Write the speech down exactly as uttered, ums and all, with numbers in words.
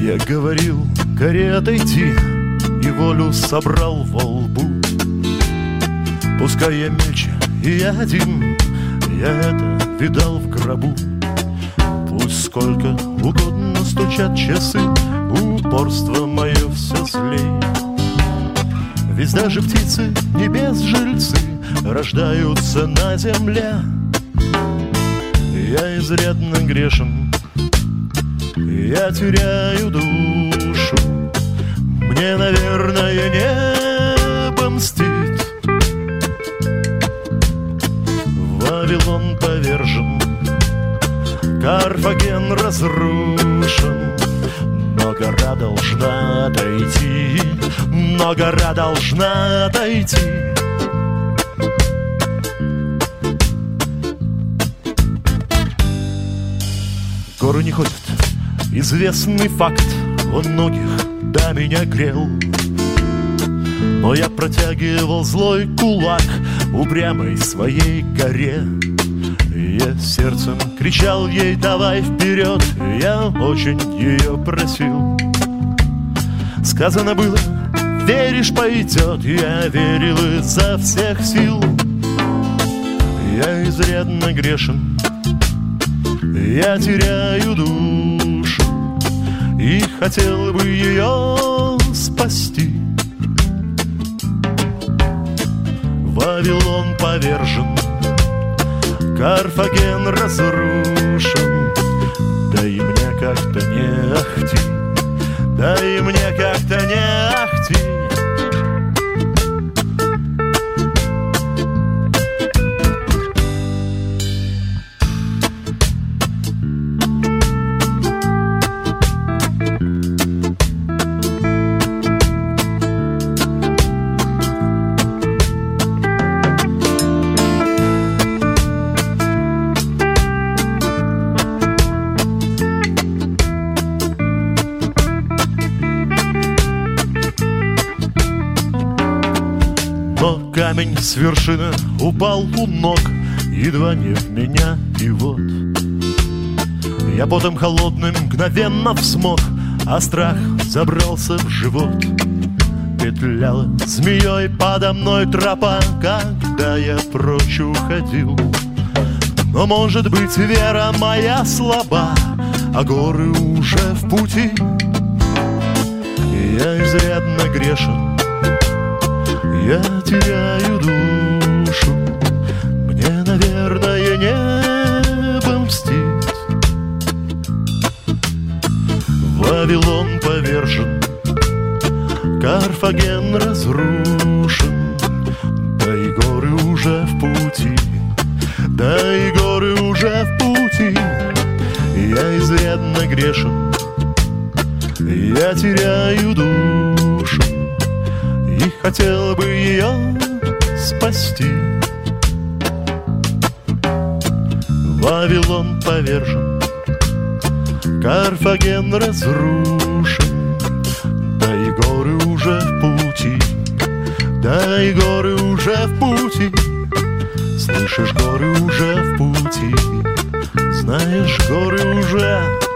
Я говорил горе отойти и волю собрал во лбу. Пускай я мельче и я один, я это видал в гробу. Пусть сколько угодно стучат часы, упорство мое все злей. Ведь даже птицы небес жильцы рождаются на земле. Я изрядно грешен, я теряю душу. Мне, наверное, небо мстит. Вавилон повержен, Карфаген разрушен, но гора должна отойти, но гора должна отойти. Горы не ходят, известный факт, он многих до меня грел. Но я протягивал злой кулак упрямой своей горе. Я сердцем кричал ей: давай вперед, я очень ее просил. Сказано было: веришь, пойдет. Я верил изо всех сил. Я изрядно грешен, я теряю душу и хотел бы ее спасти. Вавилон повержен, Карфаген разрушен. Да и мне как-то не ахти, да и мне как-то не ахти. Камень с вершины упал у ног, едва не в меня, и вот я потом холодным мгновенно взмок, а страх забрался в живот. Петляла змеей подо мной тропа, когда я прочь уходил. Но, может быть, вера моя слаба, а горы уже в пути. Я изрядно грешен, я теряю душу. Мне, наверное, небо мстит. Вавилон повержен, Карфаген разрушен. Да и горы уже в пути, да и горы уже в пути. Я изрядно грешен, я теряю душу и хотел бы ее спасти. Вавилон повержен, Карфаген разрушен. Да и горы уже в пути, да и горы уже в пути. Слышишь, горы уже в пути, знаешь, горы уже